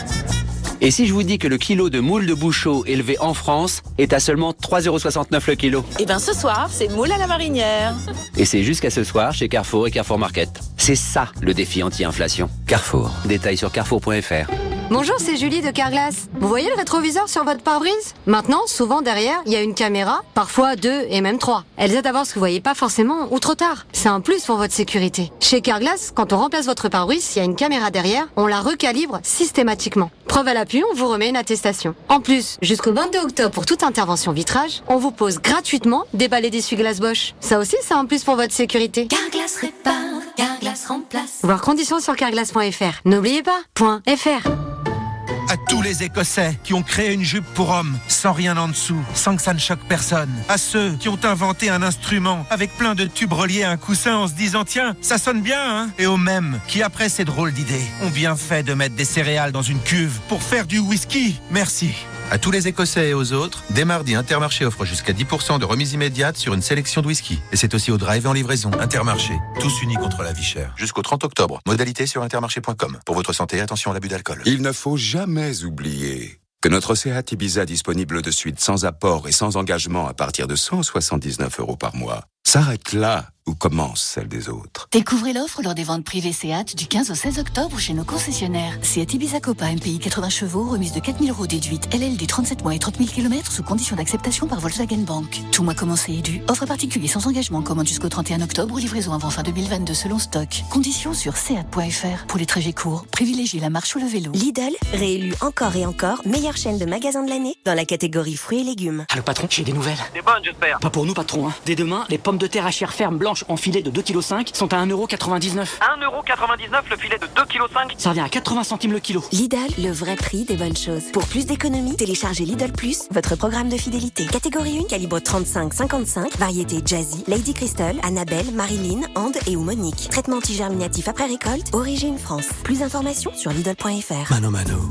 Et si je vous dis que le kilo de moule de Bouchot élevé en France est à seulement 3,69€ le kilo? Et ben ce soir, c'est moule à la marinière. Et c'est jusqu'à ce soir chez Carrefour et Carrefour Market. C'est ça le défi anti-inflation. Carrefour. Détails sur carrefour.fr. Bonjour, c'est Julie de Carglass. Vous voyez le rétroviseur sur votre pare-brise? Maintenant, souvent derrière, il y a une caméra, parfois 2 et même 3. Elles aident à voir ce que vous voyez pas forcément ou trop tard. C'est un plus pour votre sécurité. Chez Carglass, quand on remplace votre pare-brise, s'il y a une caméra derrière, on la recalibre systématiquement. Preuve à l'appui, on vous remet une attestation. En plus, jusqu'au 22 octobre pour toute intervention vitrage, on vous pose gratuitement des balais d'essuie-glace Bosch. Ça aussi, c'est un plus pour votre sécurité. Carglass répare, Carglass remplace. Voir conditions sur carglass.fr. N'oubliez pas, .fr. À tous les Écossais qui ont créé une jupe pour hommes, sans rien en dessous, sans que ça ne choque personne. À ceux qui ont inventé un instrument avec plein de tubes reliés à un coussin en se disant tiens, ça sonne bien, hein. Et aux mêmes qui, après ces drôles d'idées, ont bien fait de mettre des céréales dans une cuve pour faire du whisky. Merci. À tous les Écossais et aux autres, dès mardi, Intermarché offre jusqu'à 10% de remise immédiate sur une sélection de whisky. Et c'est aussi au drive et en livraison. Intermarché, tous unis contre la vie chère. Jusqu'au 30 octobre. Modalité sur intermarché.com. Pour votre santé, attention à l'abus d'alcool. Il ne faut jamais oublier que notre Seat Ibiza disponible de suite sans apport et sans engagement à partir de 179€ par mois s'arrête là où commence celle des autres. Découvrez l'offre lors des ventes privées Seat du 15 au 16 octobre chez nos concessionnaires. Seat Ibiza Copa MPI 80 chevaux, remise de 4 000 € déduite, LLD 37 mois et 30 000 km sous condition d'acceptation par Volkswagen Bank. Tout mois commencé est dû. Offre particulier sans engagement, commande jusqu'au 31 octobre ou livraison avant fin 2022 selon stock. Conditions sur seat.fr. Pour les trajets courts, privilégiez la marche ou le vélo. Lidl, réélu encore et encore meilleure chaîne de magasins de l'année dans la catégorie fruits et légumes. Ah, le patron, j'ai des nouvelles. C'est bonne, j'espère. Pas pour nous, patron. Dès demain, les pommes de terre à chair ferme blanche en filet de 2,5 kg sont à 1,99 €. 1,99 € le filet de 2,5 kg. Ça revient à 80 centimes le kilo. Lidl, le vrai prix des bonnes choses. Pour plus d'économies, téléchargez Lidl Plus, votre programme de fidélité. Catégorie 1, calibre 35-55, variété Jazzy, Lady Crystal, Annabelle, Marilyn, And et ou Monique. Traitement antigerminatif après récolte, origine France. Plus d'informations sur Lidl.fr. Mano Mano.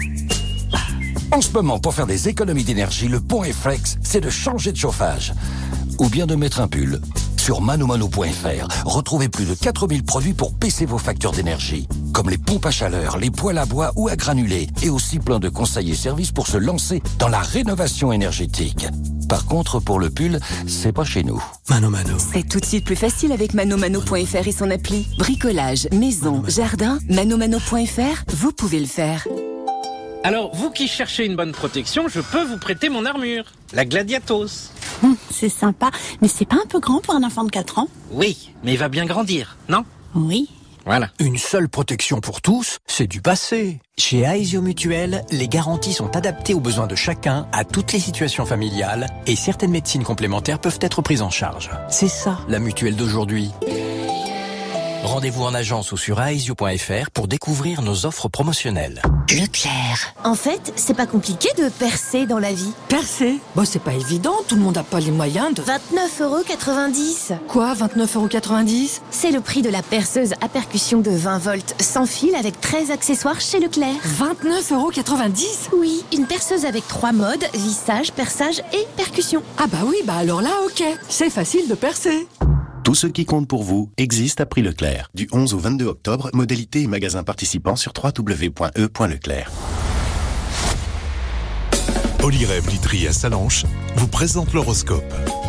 En ce moment, pour faire des économies d'énergie, le bon réflexe, c'est de changer de chauffage. Ou bien de mettre un pull. Sur manomano.fr, retrouvez plus de 4000 produits pour baisser vos factures d'énergie. Comme les pompes à chaleur, les poêles à bois ou à granulés. Et aussi plein de conseils et services pour se lancer dans la rénovation énergétique. Par contre, pour le pull, c'est pas chez nous. Mano Mano. C'est tout de suite plus facile avec manomano.fr et son appli. Bricolage, maison, jardin, manomano.fr, vous pouvez le faire. Alors, vous qui cherchez une bonne protection, je peux vous prêter mon armure, la Gladiatos. C'est sympa, mais c'est pas un peu grand pour un enfant de 4 ans? Oui, mais il va bien grandir, non? Oui. Voilà. Une seule protection pour tous, c'est du passé. Chez Aesio Mutuel, les garanties sont adaptées aux besoins de chacun, à toutes les situations familiales, et certaines médecines complémentaires peuvent être prises en charge. C'est ça, la mutuelle d'aujourd'hui. Rendez-vous en agence ou sur aesio.fr pour découvrir nos offres promotionnelles. Leclerc. En fait, c'est pas compliqué de percer dans la vie. Percer? Bon, c'est pas évident, tout le monde n'a pas les moyens de... 29,90 €. Quoi, 29,90 €? C'est le prix de la perceuse à percussion de 20 volts, sans fil, avec 13 accessoires chez Leclerc. 29,90 €? Oui, une perceuse avec 3 modes, vissage, perçage et percussion. Ah bah oui, bah alors là, ok, c'est facile de percer. Tout ce qui compte pour vous existe à prix Leclerc. Du 11 au 22 octobre, modalité et magasins participants sur www.e.leclerc. Olyrève Literie à Salanches vous présente l'horoscope.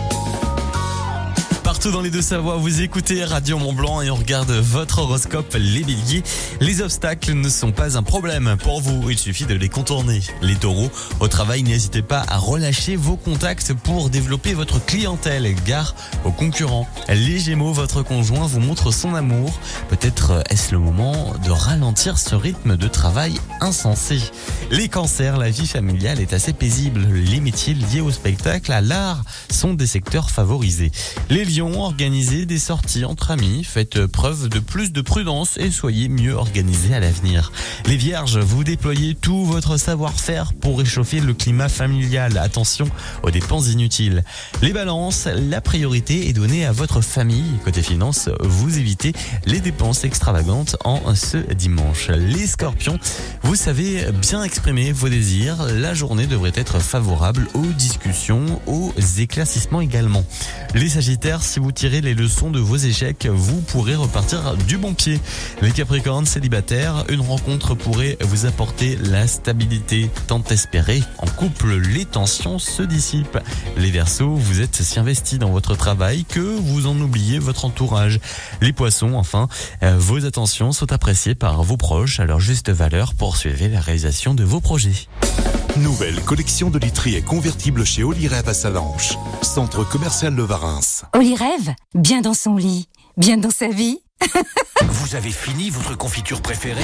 Partout dans les Deux-Savoies, vous écoutez Radio Mont-Blanc et on regarde votre horoscope, les béliers. Les obstacles ne sont pas un problème pour vous, il suffit de les contourner. Les taureaux, au travail, n'hésitez pas à relâcher vos contacts pour développer votre clientèle. Gare aux concurrents. Les gémeaux, votre conjoint vous montre son amour. Peut-être est-ce le moment de ralentir ce rythme de travail insensé. Les cancers, la vie familiale est assez paisible. Les métiers liés au spectacle, à l'art, sont des secteurs favorisés. Les lions, organisez des sorties entre amis, faites preuve de plus de prudence et soyez mieux organisés à l'avenir. Les vierges, vous déployez tout votre savoir-faire pour réchauffer le climat familial. Attention aux dépenses inutiles. Les balances, la priorité est donnée à votre famille. Côté finances, vous évitez les dépenses extravagantes en ce dimanche. Les scorpions, vous savez bien exprimer vos désirs. La journée devrait être favorable aux discussions, aux éclaircissements également. Les sagittaires, si vous tirez les leçons de vos échecs, vous pourrez repartir du bon pied. Les capricornes célibataires, une rencontre pourrait vous apporter la stabilité tant espérée. En couple, les tensions se dissipent. Les verseaux, vous êtes si investis dans votre travail que vous en oubliez votre entourage. Les poissons, enfin, vos attentions sont appréciées par vos proches à leur juste valeur. Poursuivez la réalisation de vos projets. Nouvelle collection de literie convertible chez Olyrève à Salanches, centre commercial de Varins. Olyrève, bien dans son lit, bien dans sa vie. Vous avez fini votre confiture préférée?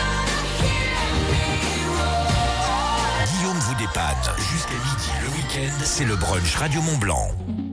Guillaume vous dépanne. Jusqu'à midi le week-end, c'est le brunch Radio Mont-Blanc.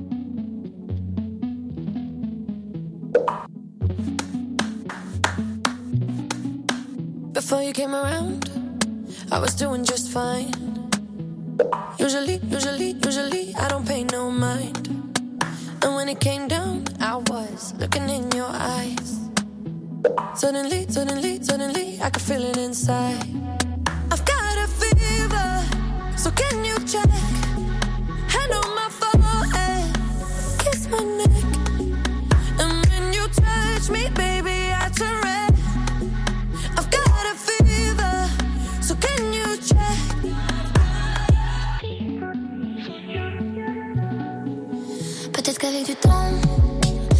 Before you came around, I was doing just fine. Usually, I don't pay no mind. And when it came down, I was looking in your eyes. Suddenly, I could feel it inside. I've got a fever, so can you check? Hand on my forehead, kiss my neck. And when you touch me, baby, I turn red. I've got a fever, so can you check? Peut-être qu'avec du temps,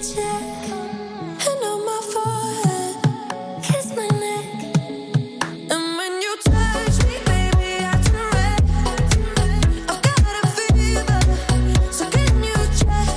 check. And on my forehead, kiss my neck. And when you touch me, baby, I turn red. I've got a fever, so can you check?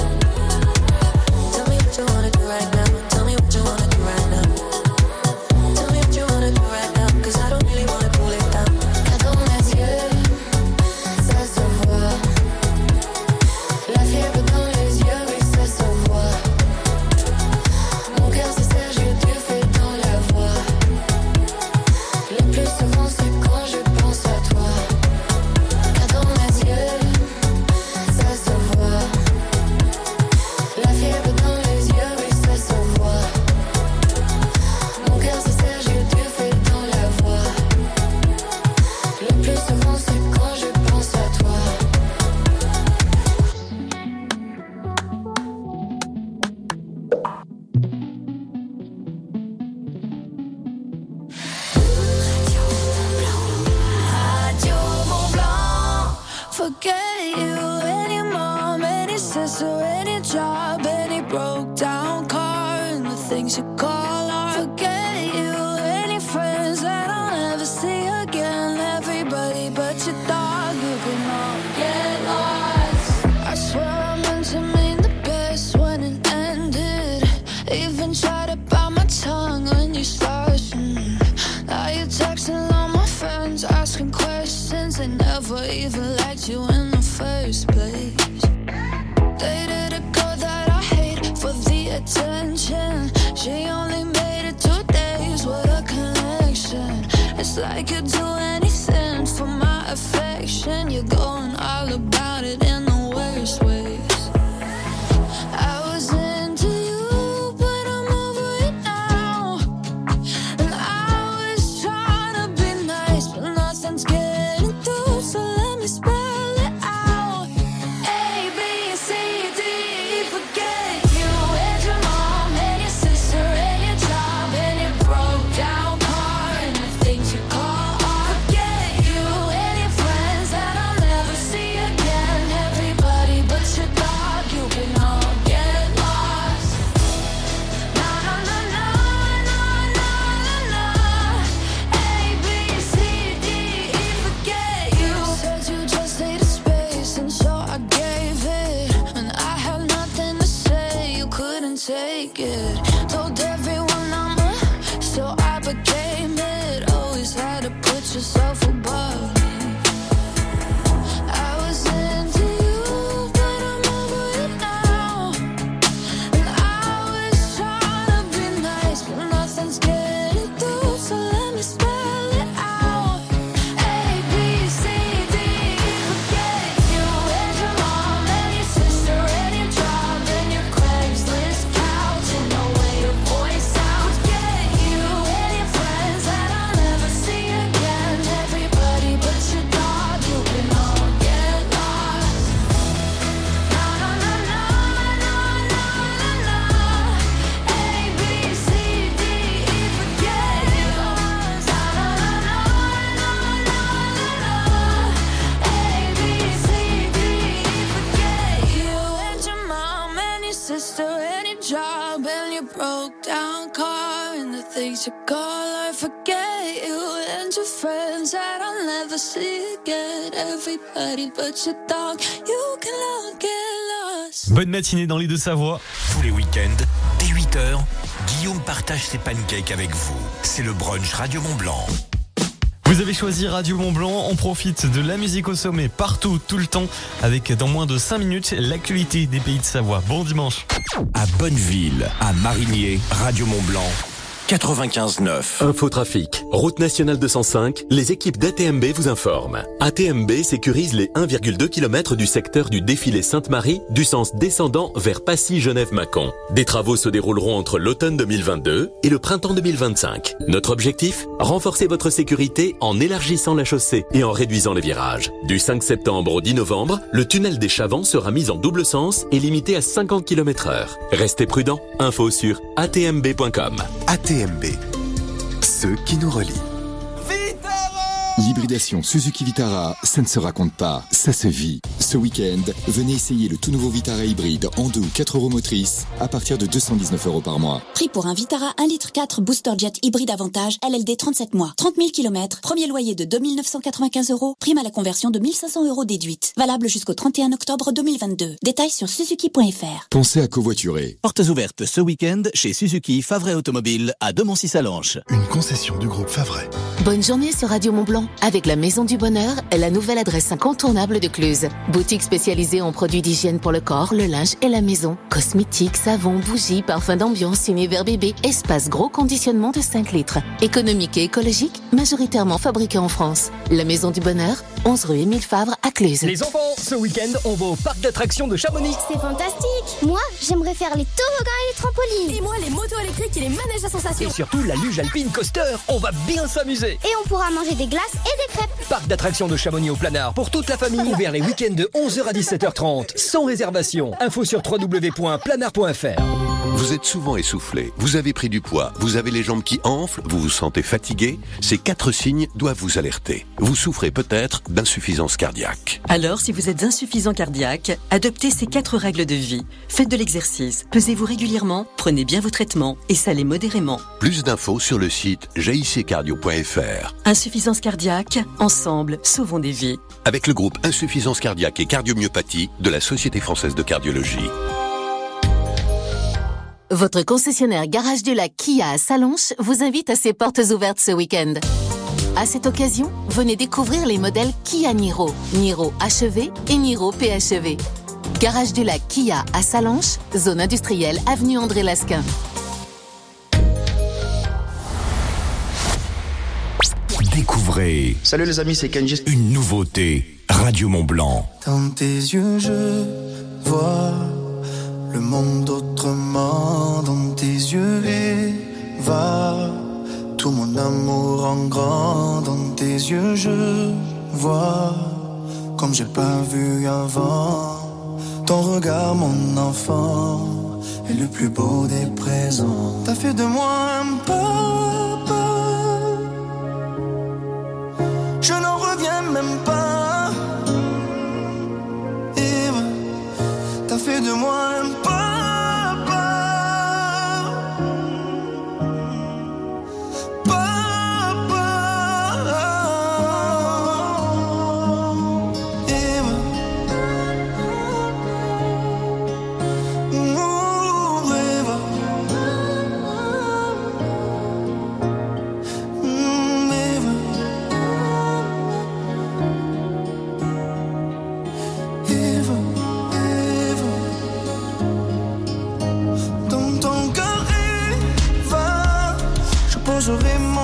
Tell me what you wanna do right now. Tell me what you wanna do right now. Tell me what you wanna do right now, 'cause I don't really wanna pull it down. Car dans mes yeux, ça se voit. La fièvre dans les yeux, oui, ça se voit. Mon cœur se serre, je te fais dans la voix. Le plus souvent, c'est quand je pense à toi. Car dans mes yeux, ça se voit. La fièvre dans les yeux, oui, ça se voit. Mon cœur se serre, je te fais dans la voix. Le plus souvent, c'est quand je pense à toi. Radio Mont Blanc. Forget you, any mom, any sister, any job, any broke down car, and the things you call art. Forget you, any friends that I'll never see again. Everybody but your dog, you can all get lost. I swear I meant to mean the best when it ended. Even tried to bite my tongue when you started. Now you're texting all my friends, asking questions. They never even liked you in the first place. Dated a girl that I hate for the attention. She only made it 2 days, what a connection. It's like you'd do anything for my affection. You're going all about it in the worst ways. I was into you, but I'm over it now. And I was trying to be nice, but nothing's getting through, so let me spell it out. A, B, C, D, E, forget you. And your mom, and your sister, and your job, and your broke down car, and the things you call art. Forget you, and your friends that I'll never see again. Everybody but your dog, you can all get lost. No, no, no, no, no, no, no, no. A, B, C, D, E, forget you. Said you just needed space, and so I gave it. And I had nothing to say, you couldn't take it. Told everyone I'm a, so I became it. Always had to put yourself above me. I was into you, but I'm over it now. And I was trying to be nice, but nothing's getting through, so let me spell it out. A, B, C, D, E, forget you. And your mom, and your sister, and your job, and your Craigslist couch, and the way your voice sounds. Forget you, and your friends that I'll never see again. Everybody but your dog, you can all get lost. No, no, no, no, no, no, no, no. A, B, C, D, E, forget you. No, no, no, no, no, no, no. A, B, C, D, E, forget you. And your mom, and your sister, and your job, and your broke down car, and the things you call art. Forget you, and your friends that I'll never see again. Everybody but your dog, you can all get lost. Bonne matinée dans les Deux-Savoie. Tous les week-ends, dès 8h, Guillaume partage ses pancakes avec vous. C'est le brunch Radio Mont Blanc. Vous avez choisi Radio Mont Blanc, on profite de la musique au sommet partout, tout le temps, avec dans moins de 5 minutes l'actualité des pays de Savoie. Bon dimanche. À Bonneville, à Marigné, Radio Mont Blanc. 95.9. Infotrafic. Route nationale 205, les équipes d'ATMB vous informent. ATMB sécurise les 1,2 km du secteur du défilé Sainte-Marie, du sens descendant vers Passy-Genève-Mâcon. Des travaux se dérouleront entre l'automne 2022 et le printemps 2025. Notre objectif ? Renforcer votre sécurité en élargissant la chaussée et en réduisant les virages. Du 5 septembre au 10 novembre, le tunnel des Chavants sera mis en double sens et limité à 50 km/h. Restez prudents. Info sur atmb.com. ATMB, ceux qui nous relient. L'hybridation Suzuki Vitara, ça ne se raconte pas, ça se vit. Ce week-end, venez essayer le tout nouveau Vitara hybride en 2 ou 4 roues motrices à partir de 219 € par mois. Prix pour un Vitara 1,4 litre Booster Jet hybride Avantage, LLD 37 mois, 30 000 km, premier loyer de 2 995 €, prime à la conversion de 1 500 € déduite. Valable jusqu'au 31 octobre 2022. Détails sur suzuki.fr. Pensez à covoiturer. Portes ouvertes ce week-end chez Suzuki Favret Automobile à Demancy-Salanches. Une concession du groupe Favret. Bonne journée sur Radio Mont-Blanc avec la Maison du Bonheur, la nouvelle adresse incontournable de Cluse. Boutique spécialisée en produits d'hygiène pour le corps, le linge et la maison. Cosmétiques, savons, bougies, parfums d'ambiance, univers bébé, espace gros conditionnement de 5 litres. Économique et écologique, majoritairement fabriqué en France. La Maison du Bonheur, 11 rue Émile Favre à Cluse. Les enfants, ce week-end, on va au parc d'attractions de Chamonix. C'est fantastique. Moi, j'aimerais faire les toboggans et les trampolines. Et moi, les motos électriques et les manèges à sensations. Et surtout, la luge alpine coaster. On va bien s'amuser. Et on pourra manger des glaces et des crêpes. Parc d'attractions de Chamonix au Planard pour toute la famille. Ouvert les week-ends de 11h à 17h30. Sans réservation. Info sur www.planard.fr. Vous êtes souvent essoufflé, vous avez pris du poids, vous avez les jambes qui enflent, vous vous sentez fatigué. Ces 4 signes doivent vous alerter. Vous souffrez peut-être d'insuffisance cardiaque. Alors, si vous êtes insuffisant cardiaque, adoptez ces 4 règles de vie. Faites de l'exercice, pesez-vous régulièrement, prenez bien vos traitements et salez modérément. Plus d'infos sur le site jiccardio.fr. Insuffisance cardiaque, ensemble, sauvons des vies. Avec le groupe Insuffisance cardiaque et cardiomyopathie de la Société française de cardiologie. Votre concessionnaire Garage du Lac Kia à Salonches vous invite à ses portes ouvertes ce week-end. À cette occasion, venez découvrir les modèles Kia Niro, Niro HEV et Niro PHEV. Garage du Lac Kia à Salonches, zone industrielle, avenue André Lasquin. Découvrez. Salut les amis, c'est Kenji. Une nouveauté. Radio Mont-Blanc. Dans tes yeux, je vois le monde autrement. Dans tes yeux, et va tout mon amour en grand. Dans tes yeux, je vois comme j'ai pas vu avant. Ton regard, mon enfant, est le plus beau des présents. T'as fait de moi un papa. Je n'en reviens même pas. Eve, t'as fait de moi un papa. Papa. Eve. Oh, Eve. Dans ton cœur, Eva, je poserai mon